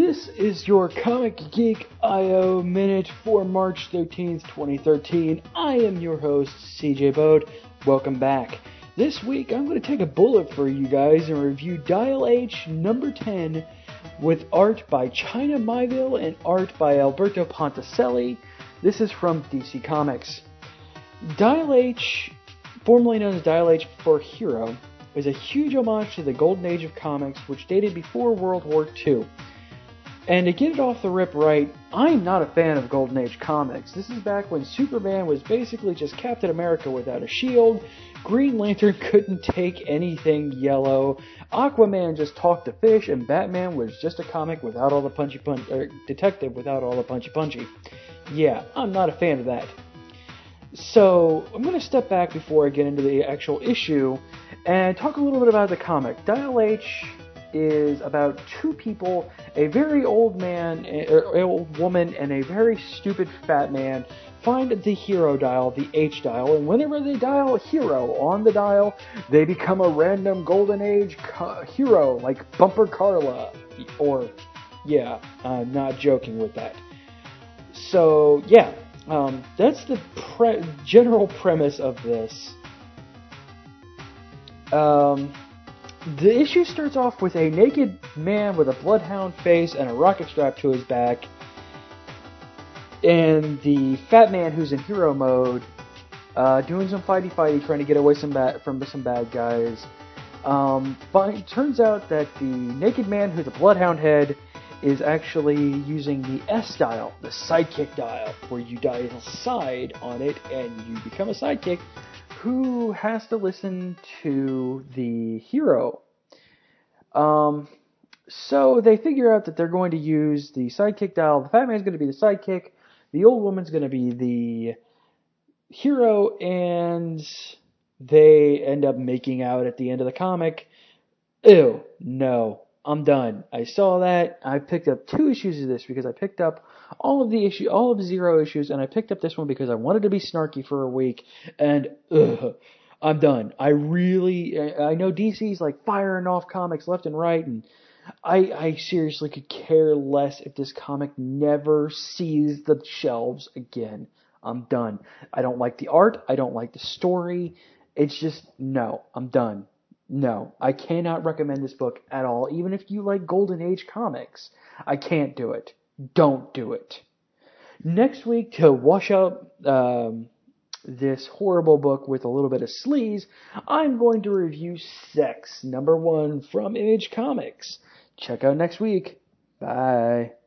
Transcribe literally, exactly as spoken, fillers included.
This is your Comic Geek I O Minute for March thirteenth, twenty thirteen. I am your host, C J Bode. Welcome back. This week, I'm going to take a bullet for you guys and review Dial H number ten with art by China Miéville and art by Alberto Ponticelli. This is from D C Comics. Dial H, formerly known as Dial H for Hero, is a huge homage to the golden age of comics, which dated before World War Two. And to get it off the rip right, I'm not a fan of Golden Age comics. This is back when Superman was basically just Captain America without a shield, Green Lantern couldn't take anything yellow, Aquaman just talked to fish, and Batman was just a comic without all the punchy punch, or detective without all the punchy punchy. Yeah, I'm not a fan of that. So, I'm going to step back before I get into the actual issue and talk a little bit about the comic. Dial H is about two people, a very old man, or old woman, and a very stupid fat man, find the hero dial, the H dial, and whenever they dial hero on the dial, they become a random golden age co- hero, like Bumper Carla, or, yeah, I'm not joking with that. So, yeah, um, that's the pre- general premise of this. Um... The issue starts off with a naked man with a bloodhound face and a rocket strap to his back, and the fat man who's in hero mode, uh, doing some fighty fighty, trying to get away some ba- from some bad guys. Um, find, turns out that the naked man who's a bloodhound head is actually using the S dial, the sidekick dial, where you dial side on it and you become a sidekick who has to listen to the hero. Um, so they figure out that they're going to use the sidekick dial. The fat man's going to be the sidekick, the old woman's going to be the hero, and they end up making out at the end of the comic. Ew, no, I'm done. I saw that. I picked up two issues of this because I picked up all of the issue, all of Zero issues, and I picked up this one because I wanted to be snarky for a week, and ugh, I'm done. I really, I know D C's like firing off comics left and right, and I, I seriously could care less if this comic never sees the shelves again. I'm done. I don't like the art. I don't like the story. It's just, no, I'm done. No, I cannot recommend this book at all, even if you like Golden Age comics. I can't do it. Don't do it. Next week, to wash out um, this horrible book with a little bit of sleaze, I'm going to review Sex, number one from Image Comics. Check out next week. Bye.